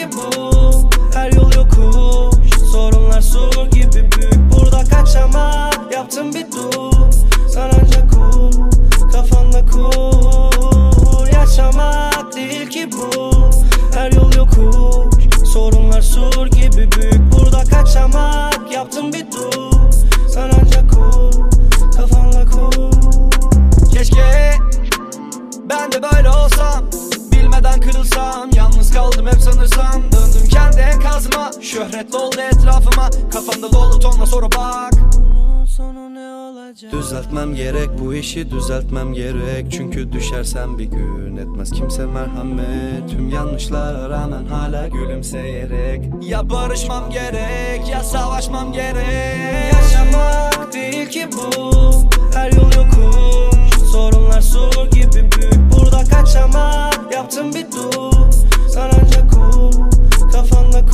ki bu. Her yol yokuş, sorunlar sur gibi büyük. Burada kaçamak, yaptım bir dur. Sen ancak kur, kafanda kur. Yaşamak değil ki bu. Her yol yokuş, sorunlar sur gibi büyük. Burada kaçamak, yaptım bir dur. Sen ancak kur, kafanda kur. Keşke ben de böyle olsam, bilmeden kırılsam. Yalnız kaldım hep sanırsam. Döndüm kendi enkazıma, şöhret doldu etrafıma. Kafamda dolu tonla soru bak, bunun sonu ne olacak? Düzeltmem gerek, bu işi düzeltmem gerek. Çünkü düşersem bir gün etmez kimse merhamet. Tüm yanlışlara rağmen hala gülümseyerek. Ya barışmam gerek, ya savaşmam gerek. Yaşamak değil ki bu. Her yol yokuş, sorunlar sur gibi büyük. Burada kaçamak, yaptım bir dur. Sen ancak kur, kafanda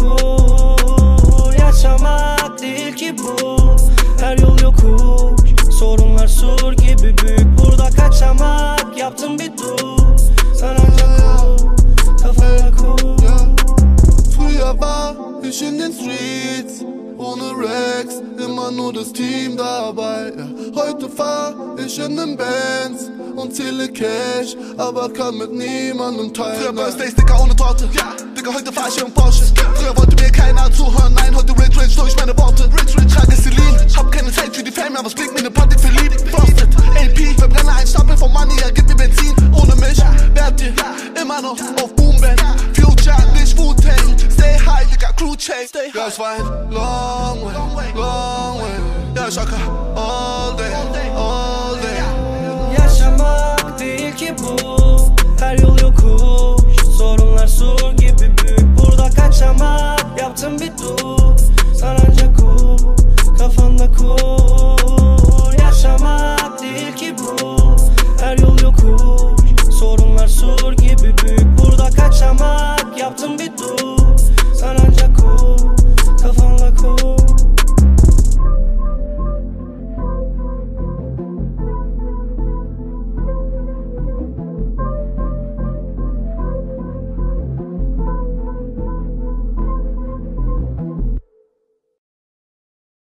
kur. Yaşamak değil ki bu. Her yol yokuş, sorunlar sur gibi büyük. Burada kaçamak, yaptım bir dur. Sen ancak kur, kafanda kur. Früher war ich in den Streets, ohne Rex, immer nur das Team dabei. Heute fahr ich in den Bands und zähle Cash, aber kann mit niemandem teilen. Früher Birthdays, Digga, ohne Torte. Ja, Digga, heute fahr ich im Porsche. Früher wollte mir keiner zuhören, nein, heute Rich durch meine Worte. Rich, trage Celine, hab keine Zeit für die Fame, aber es bringt mir ne Party verliebt. Frosted, AP, verbrenne ein Stapel vom Money, ja, gib mir Benzin. Ohne mich wärt ihr immer noch auf Boomband. Future, nicht Wu-Tang, stay high, Digga, Crew chase. Ja, es war ein long way, long way. Ja, ich rocker all day, all day. Yaşamak değil ki bu. Her yol yokuş, sorunlar sur gibi büyük. Burada kaçamak, yaptım bir dur.